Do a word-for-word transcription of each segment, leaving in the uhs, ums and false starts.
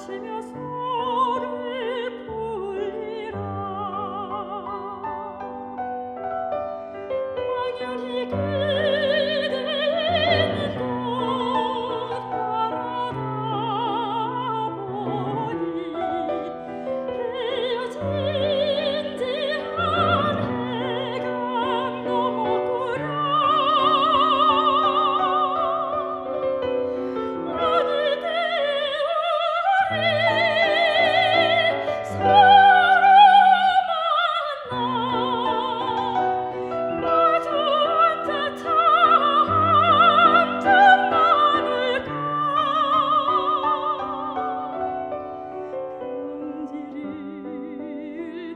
마시며 소리 불리라. 망연히 그대 있는 곳 바라다 보니 헤어진 지 한 해가 넘었구나. 어느 때 우리 서로 만나 마주 앉아 차 한 잔 나눌까. 편지를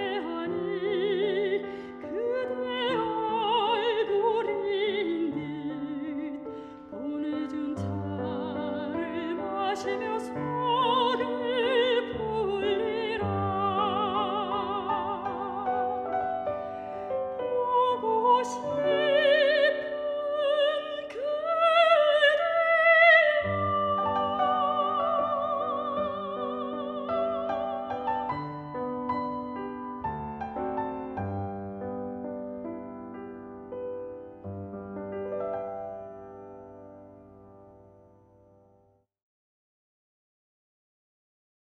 대하니 그대 얼굴인 듯 보내준 차를 마시며